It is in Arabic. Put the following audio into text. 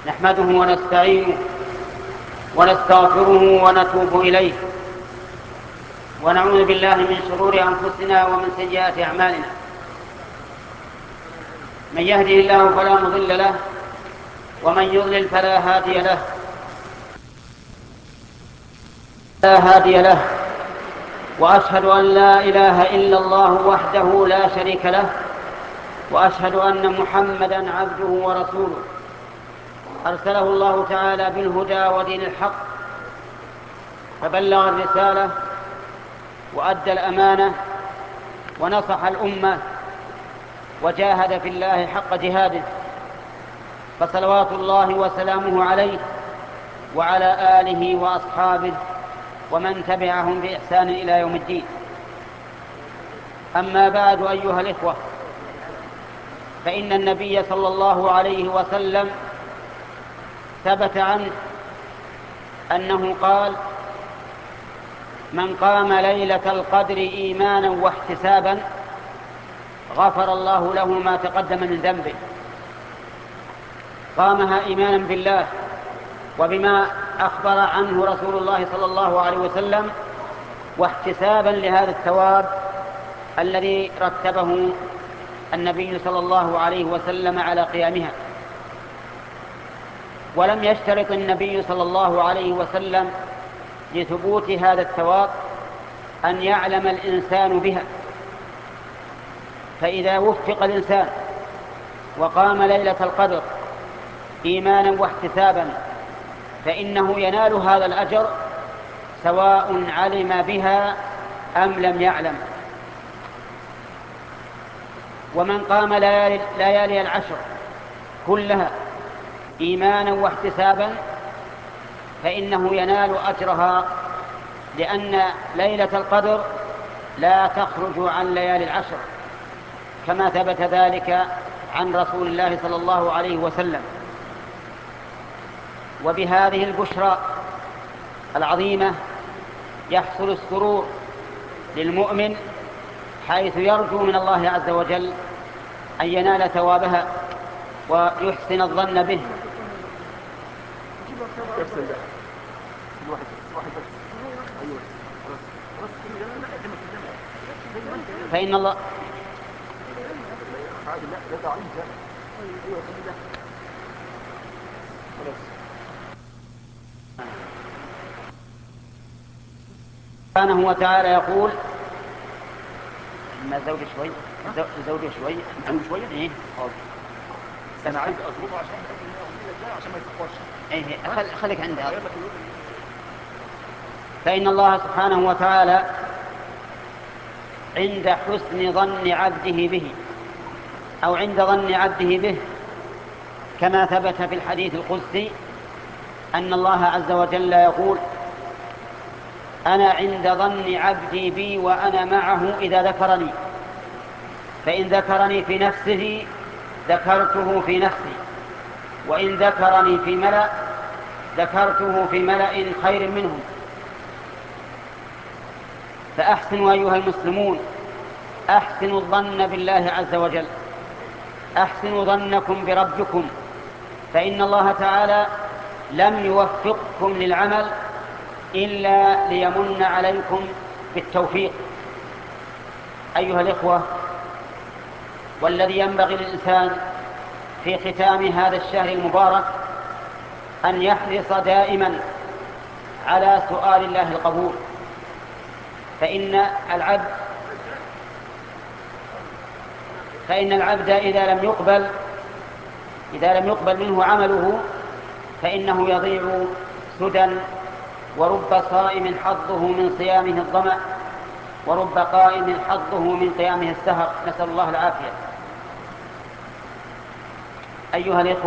نحمده ونستعينه ونستغفره ونتوب إليه ونعوذ بالله من شرور أنفسنا ومن سيئات أعمالنا. من يهده الله فلا مضل له ومن يضلل فلا هادي له وأشهد أن لا إله إلا الله وحده لا شريك له وأشهد أن محمدًا عبده ورسوله أرسله الله تعالى بالهدى ودين الحق فبلغ الرسالة وأدى الأمانة ونصح الأمة وجاهد في الله حق جهاده، فصلوات الله وسلامه عليه وعلى آله وأصحابه ومن تبعهم بإحسان إلى يوم الدين. أما بعد أيها الإخوة، فإن النبي صلى الله عليه وسلم ثبت عنه أنه قال: من قام ليلة القدر إيمانا واحتسابا غفر الله له ما تقدم من ذنبه. قامها إيمانا بالله وبما أخبر عنه رسول الله صلى الله عليه وسلم، واحتسابا لهذا الثواب الذي رتبه النبي صلى الله عليه وسلم على قيامها. ولم يشترط النبي صلى الله عليه وسلم لثبوت هذا الثواب أن يعلم الإنسان بها، فإذا وفق الإنسان وقام ليلة القدر إيمانا واحتسابا فإنه ينال هذا الأجر سواء علم بها أم لم يعلم. ومن قام ليالي العشر كلها إيمانا واحتسابا فإنه ينال أجرها، لأن ليلة القدر لا تخرج عن ليالي العشر كما ثبت ذلك عن رسول الله صلى الله عليه وسلم. وبهذه البشرى العظيمة يحصل السرور للمؤمن، حيث يرجو من الله عز وجل أن ينال ثوابها ويحسن الظن به. فإن الله سبحانه وتعالى يقول: ما زوجي شوي ايه انا عايز اضربه عشان ما يتقواش. ايه خليك عندها. فإن الله سبحانه وتعالى عند حسن ظن عبده به، أو عند ظن عبده به، كما ثبت في الحديث القدسي أن الله عز وجل يقول: أنا عند ظن عبدي بي وأنا معه إذا ذكرني، فإن ذكرني في نفسه ذكرته في نفسي، وإن ذكرني في ملأ ذكرته في ملأ خير منهم. فأحسنوا أيها المسلمون، أحسنوا الظن بالله عز وجل، أحسنوا ظنكم بربكم، فإن الله تعالى لم يوفقكم للعمل إلا ليمن عليكم بالتوفيق. أيها الإخوة، والذي ينبغي للإنسان في ختام هذا الشهر المبارك أن يحرص دائما على سؤال الله القبول، فإن العبد إذا لم يقبل منه عمله فإنه يضيع سدى، ورب صائم حظه من صيامه الظمأ، ورب قائم حظه من قيامه السهر، نسأل الله العافية. أيها الإخوة،